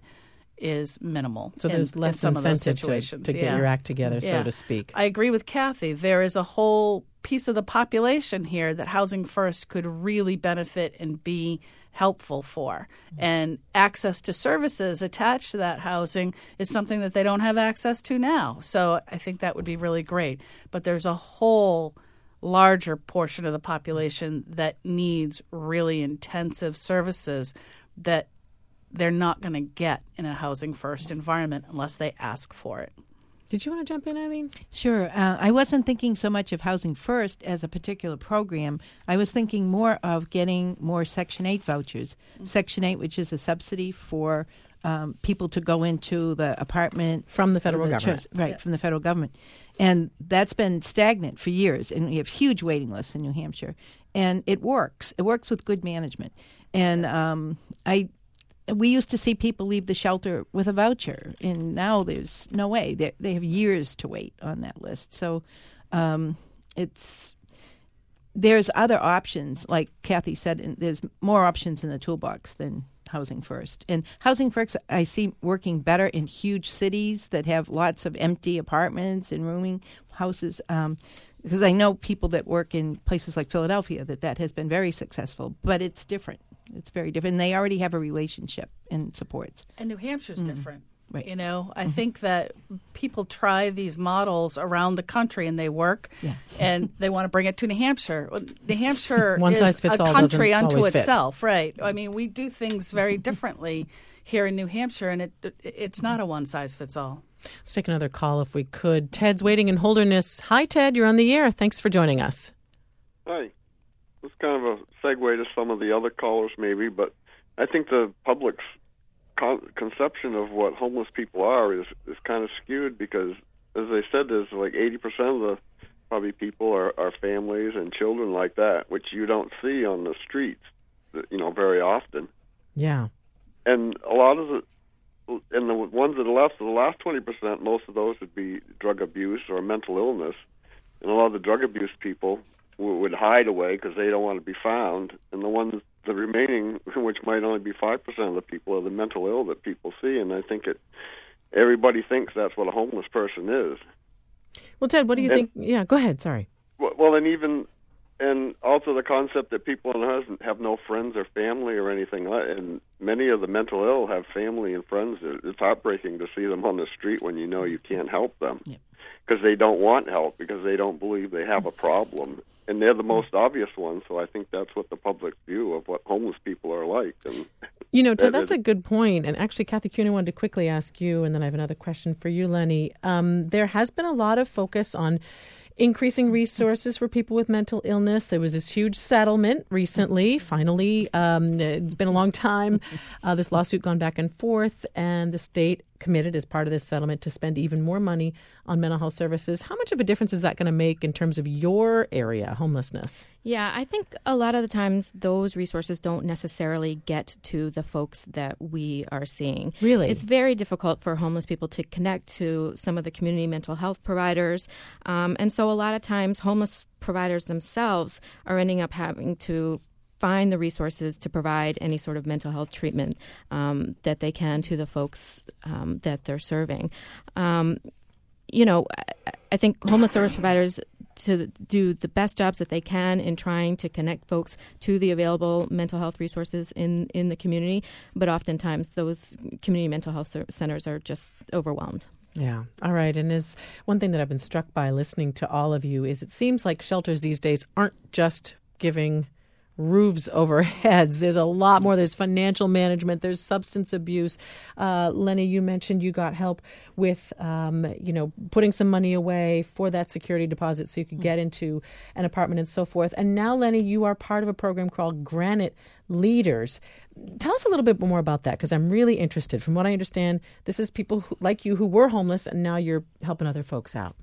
is minimal. So in, there's less in some of those incentive to, situations. to get yeah. your act together, yeah. so to speak. I agree with Kathy. There is a whole piece of the population here that Housing First could really benefit and be helpful for. And access to services attached to that housing is something that they don't have access to now. So I think that would be really great. But there's a whole larger portion of the population that needs really intensive services that they're not going to get in a Housing First environment unless they ask for it. Did you want to jump in, Eileen? Sure. Uh, I wasn't thinking so much of Housing First as a particular program. I was thinking more of getting more Section eight vouchers. Mm-hmm. Section eight, which is a subsidy for um, people to go into the apartment. From the federal the government. Church, right, yeah. from the federal government. And that's been stagnant for years, and we have huge waiting lists in New Hampshire. And it works. It works with good management. And um, I... We used to see people leave the shelter with a voucher, and now there's no way. They they have years to wait on that list. So um, it's there's other options, like Kathy said, and there's more options in the toolbox than Housing First. And Housing First I see working better in huge cities that have lots of empty apartments and rooming houses, um, because I know people that work in places like Philadelphia that that has been very successful, but it's different. It's very different. And they already have a relationship and supports. And New Hampshire's mm. different. Right. You know, I mm-hmm. think that people try these models around the country and they work, yeah. and they want to bring it to New Hampshire. Well, New Hampshire One is size fits a all country unto always itself, fit. right? I mean, we do things very differently here in New Hampshire, and it, it it's not a one size fits all. Let's take another call if we could. Ted's waiting in Holderness. Hi, Ted. You're on the air. Thanks for joining us. Hi. It's kind of a segue to some of the other callers, maybe, but I think the public's con- conception of what homeless people are is, is kind of skewed because, as I said, there's like eighty percent of the probably people are, are families and children like that, which you don't see on the streets, you know, very often. Yeah. And a lot of the, and the ones that are left, the last twenty percent, most of those would be drug abuse or mental illness. And a lot of the drug abuse people w- would hide away because they don't want to be found. And the ones, the remaining, which might only be five percent of the people, are the mental ill that people see. And I think it, everybody thinks that's what a homeless person is. Well, Ted, what do you and, think? Yeah, go ahead. Sorry. Well, and even, and also the concept that people have no friends or family or anything. And many of the mental ill have family and friends. It's heartbreaking to see them on the street when you know you can't help them. Yeah. Because they don't want help, because they don't believe they have a problem. And they're the most obvious ones, so I think that's what the public view of what homeless people are like. And you know, Ted, that's a good point. And actually, Kathy Kuhn, I wanted to quickly ask you, and then I have another question for you, Lenny. Um, there has been a lot of focus on increasing resources for people with mental illness. There was this huge settlement recently. Finally, um, it's been a long time. Uh, this lawsuit gone back and forth, and the state committed as part of this settlement to spend even more money on mental health services. How much of a difference is that going to make in terms of your area, homelessness? Yeah, I think a lot of the times those resources don't necessarily get to the folks that we are seeing. Really? It's very difficult for homeless people to connect to some of the community mental health providers. Um, and so a lot of times homeless providers themselves are ending up having to find the resources to provide any sort of mental health treatment um, that they can to the folks um, that they're serving. Um, you know, I, I think homeless service providers to do the best jobs that they can in trying to connect folks to the available mental health resources in, in the community, but oftentimes those community mental health centers are just overwhelmed. Yeah. All right. And is one thing that I've been struck by listening to all of you is it seems like shelters these days aren't just giving roofs over heads. There's a lot more. There's financial management. There's substance abuse. Uh, Lenny, you mentioned you got help with, um, you know, putting some money away for that security deposit so you could get into an apartment and so forth. And now, Lenny, you are part of a program called Granite Leaders. Tell us a little bit more about that, because I'm really interested. From what I understand, this is people who, like you who were homeless, and now you're helping other folks out.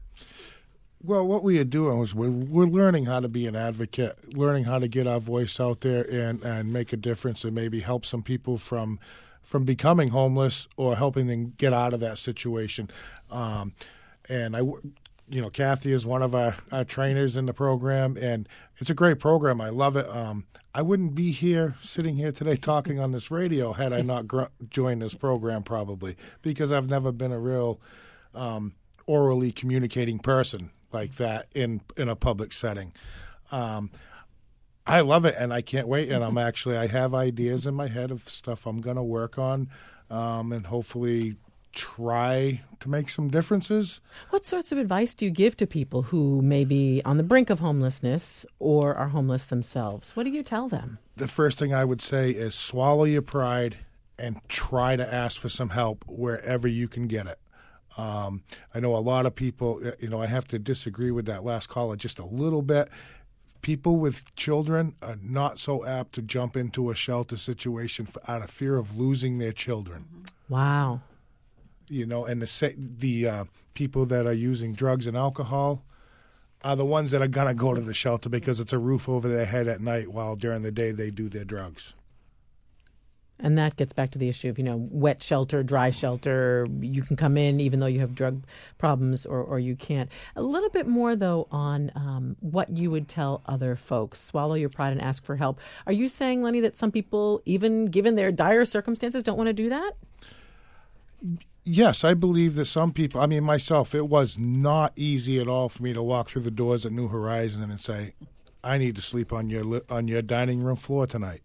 Well, what we are doing is we're, we're learning how to be an advocate, learning how to get our voice out there and, and make a difference and maybe help some people from from becoming homeless or helping them get out of that situation. Um, and I, you know, Kathy is one of our, our trainers in the program, and it's a great program. I love it. Um, I wouldn't be here, sitting here today talking on this radio had I not gr- joined this program probably, because I've never been a real um, orally communicating person like that in, in a public setting. Um, I love it, and I can't wait. And I'm actually, I have ideas in my head of stuff I'm going to work on, um, and hopefully try to make some differences. What sorts of advice do you give to people who may be on the brink of homelessness or are homeless themselves? What do you tell them? The first thing I would say is swallow your pride and try to ask for some help wherever you can get it. Um, I know a lot of people, you know, I have to disagree with that last caller just a little bit. People with children are not so apt to jump into a shelter situation for, out of fear of losing their children. Wow. You know, and the the uh, people that are using drugs and alcohol are the ones that are going to go to the shelter because it's a roof over their head at night while during the day they do their drugs. And that gets back to the issue of, you know, wet shelter, dry shelter. You can come in even though you have drug problems, or, or you can't. A little bit more, though, on um, what you would tell other folks. Swallow your pride and ask for help. Are you saying, Lenny, that some people, even given their dire circumstances, don't want to do that? Yes, I believe that some people, I mean, myself, it was not easy at all for me to walk through the doors at New Horizon and say, I need to sleep on your on your dining room floor tonight.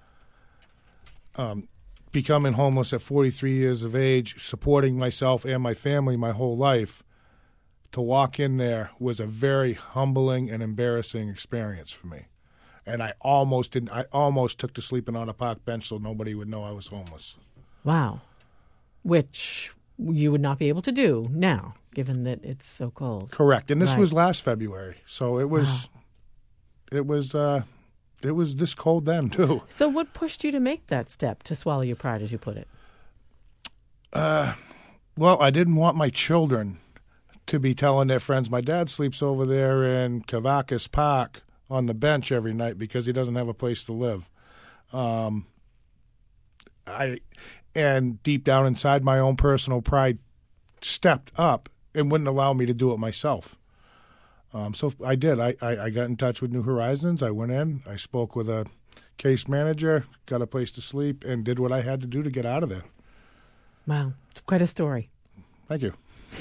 Um, becoming homeless at forty-three years of age, supporting myself and my family my whole life, to walk in there was a very humbling and embarrassing experience for me. And I almost didn't. I almost took to sleeping on a park bench so nobody would know I was homeless. Wow. Which you would not be able to do now, given that it's so cold. Correct. And this right. was last February, so it was. Wow. It was. Uh, It was this cold then, too. So what pushed you to make that step, to swallow your pride, as you put it? Uh, well, I didn't want my children to be telling their friends, my dad sleeps over there in Cavacus Park on the bench every night because he doesn't have a place to live. Um, I, and deep down inside, my own personal pride stepped up and wouldn't allow me to do it myself. Um, so I did. I, I, I got in touch with New Horizons. I went in. I spoke with a case manager, got a place to sleep, and did what I had to do to get out of there. Wow. It's quite a story. Thank you.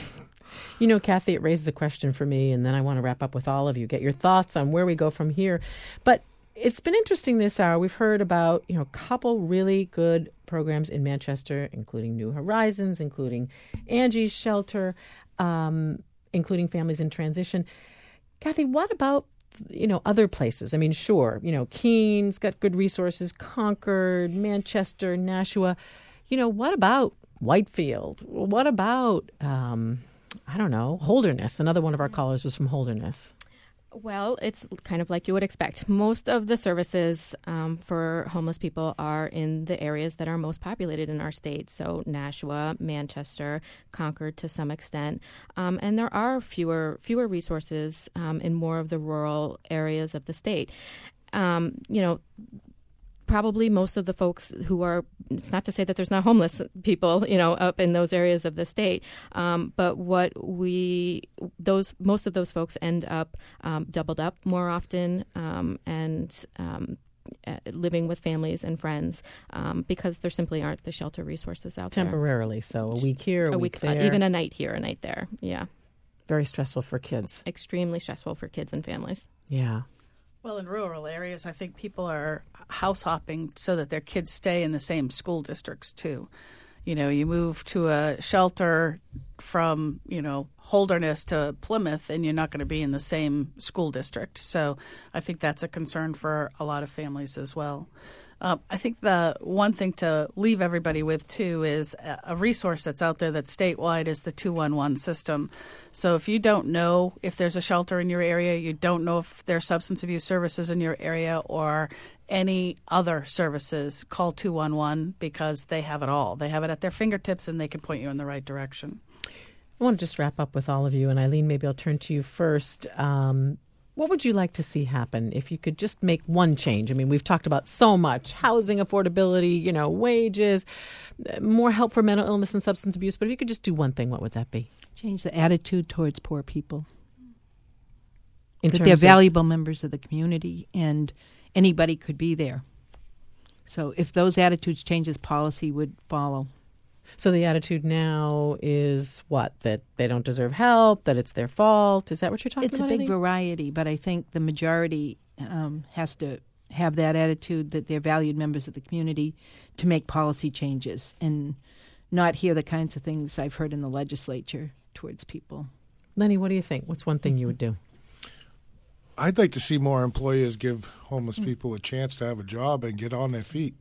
You know, Kathy, it raises a question for me, and then I want to wrap up with all of you, get your thoughts on where we go from here. But it's been interesting this hour. We've heard about, you know, a couple really good programs in Manchester, including New Horizons, including Angie's Shelter, um, including Families in Transition. Kathy, what about, you know, other places? I mean, sure, you know, Keene's got good resources, Concord, Manchester, Nashua. You know, what about Whitefield? What about, um, I don't know, Holderness? Another one of our callers was from Holderness. Well, it's kind of like you would expect. Most of the services um, for homeless people are in the areas that are most populated in our state. So Nashua, Manchester, Concord to some extent. Um, and there are fewer fewer resources um, in more of the rural areas of the state. Um, you know, probably most of the folks who are, it's not to say that there's not homeless people, you know, up in those areas of the state, um, but what we, those, most of those folks end up um, doubled up more often um, and um, uh, living with families and friends um, because there simply aren't the shelter resources out there. Temporarily, so a week here, a, a week, week there. Uh, even a night here, a night there, yeah. Very stressful for kids. Extremely stressful for kids and families. Yeah. Well, in rural areas, I think people are house hopping so that their kids stay in the same school districts, too. You know, you move to a shelter from, you know, Holderness to Plymouth, and you're not going to be in the same school district. So I think that's a concern for a lot of families as well. Uh, I think the one thing to leave everybody with, too, is a resource that's out there that's statewide is the two one one system. So if you don't know if there's a shelter in your area, you don't know if there's substance abuse services in your area or any other services, call two one one because they have it all. They have it at their fingertips and they can point you in the right direction. I want to just wrap up with all of you. And Eileen, maybe I'll turn to you first. Um, What would you like to see happen if you could just make one change? I mean, we've talked about so much: housing affordability, you know, wages, more help for mental illness and substance abuse. But if you could just do one thing, what would that be? Change the attitude towards poor people. In that terms they're of- valuable members of the community and anybody could be there. So if those attitudes changes, policy would follow. So the attitude now is what? That they don't deserve help, that it's their fault? Is that what you're talking It's about? a big Eddie? variety, but I think the majority um, has to have that attitude that they're valued members of the community to make policy changes and not hear the kinds of things I've heard in the legislature towards people. Lenny, what do you think? What's one thing you would do? I'd like to see more employers give homeless people a chance to have a job and get on their feet.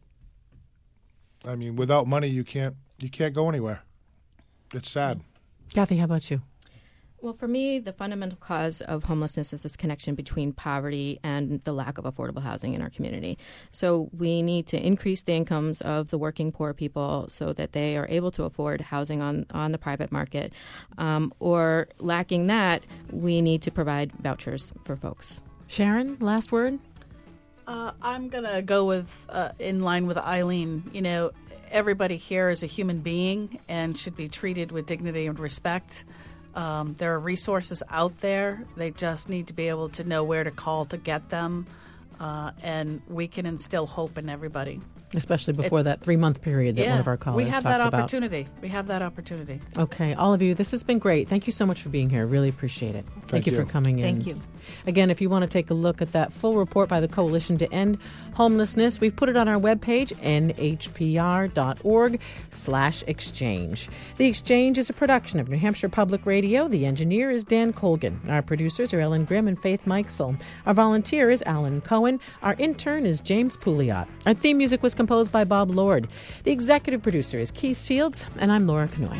I mean, without money, you can't you can't go anywhere. It's sad. Kathy, how about you? Well, for me, the fundamental cause of homelessness is this connection between poverty and the lack of affordable housing in our community. So we need to increase the incomes of the working poor people so that they are able to afford housing on, on the private market. Um, or lacking that, we need to provide vouchers for folks. Sharon, last word? Uh, I'm going to go with, uh, in line with Eileen, you know, everybody here is a human being and should be treated with dignity and respect. Um, there are resources out there. They just need to be able to know where to call to get them. Uh, and we can instill hope in everybody. Especially before It- that three-month period that yeah, one of our callers we have talked that about. opportunity. We have that opportunity. Okay, all of you, this has been great. Thank you so much for being here. Really appreciate it. Thank, Thank you for you. coming in. Thank you. Again, if you want to take a look at that full report by the Coalition to End Homelessness, we've put it on our webpage, n h p r dot org slash exchange. The Exchange is a production of New Hampshire Public Radio. The engineer is Dan Colgan. Our producers are Ellen Grimm and Faith Mikesell. Our volunteer is Alan Cohen. Our intern is James Pouliot. Our theme music was composed by Bob Lord. The executive producer is Keith Shields, and I'm Laura Canoy.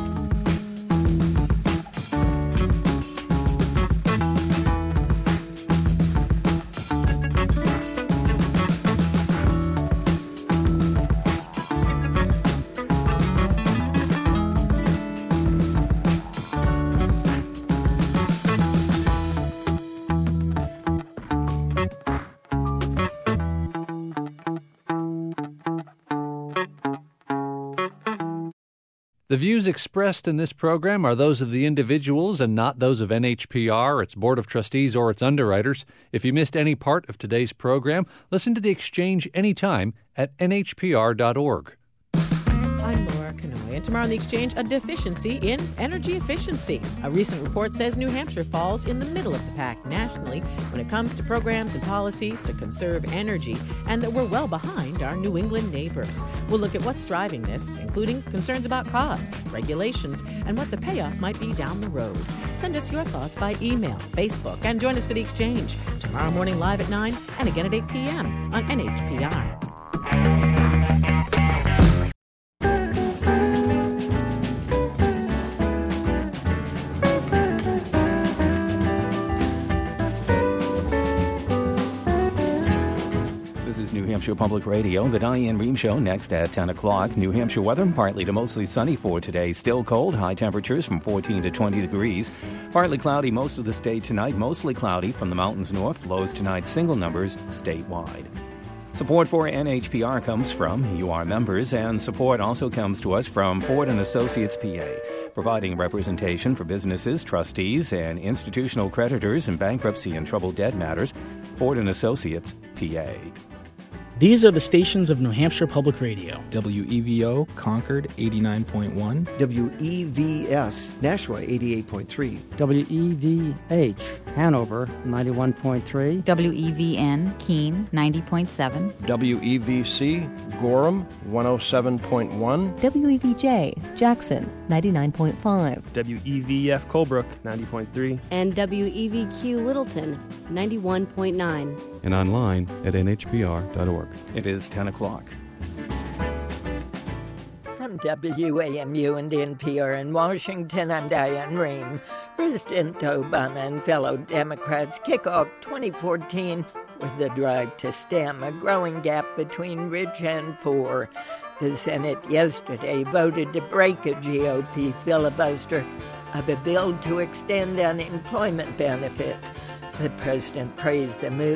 The views expressed in this program are those of the individuals and not those of N H P R, its Board of Trustees, or its underwriters. If you missed any part of today's program, listen to The Exchange anytime at n h p r dot org. I'm Laura Canoy, and tomorrow on The Exchange, a deficiency in energy efficiency. A recent report says New Hampshire falls in the middle of the pack nationally when it comes to programs and policies to conserve energy, and that we're well behind our New England neighbors. We'll look at what's driving this, including concerns about costs, regulations, and what the payoff might be down the road. Send us your thoughts by email, Facebook, and join us for The Exchange tomorrow morning live at nine and again at eight p.m. on N H P R. New Hampshire Public Radio, the Diane Rehm Show, next at ten o'clock. New Hampshire weather, partly to mostly sunny for today. Still cold, high temperatures from fourteen to twenty degrees. Partly cloudy most of the state tonight, mostly cloudy from the mountains north. Lows tonight, single numbers statewide. Support for N H P R comes from you, our members, and support also comes to us from Ford and Associates P A, providing representation for businesses, trustees, and institutional creditors in bankruptcy and troubled debt matters. Ford and Associates P A. These are the stations of New Hampshire Public Radio. W E V O, Concord, eighty-nine point one. W E V S, Nashua, eighty-eight point three. W E V H, Hanover, ninety-one point three. W E V N, Keene, ninety point seven. W E V C, Gorham, one oh seven point one. W E V J, Jackson, ninety-nine point five. W E V F, Colebrook, ninety point three. And W E V Q, Littleton, ninety-one point nine. And online at n h p r dot org. It is ten o'clock. From W A M U and N P R in Washington, I'm Diane Rehm. President Obama and fellow Democrats kick off twenty fourteen with the drive to stem a growing gap between rich and poor. The Senate yesterday voted to break a G O P filibuster of a bill to extend unemployment benefits. The president praised the move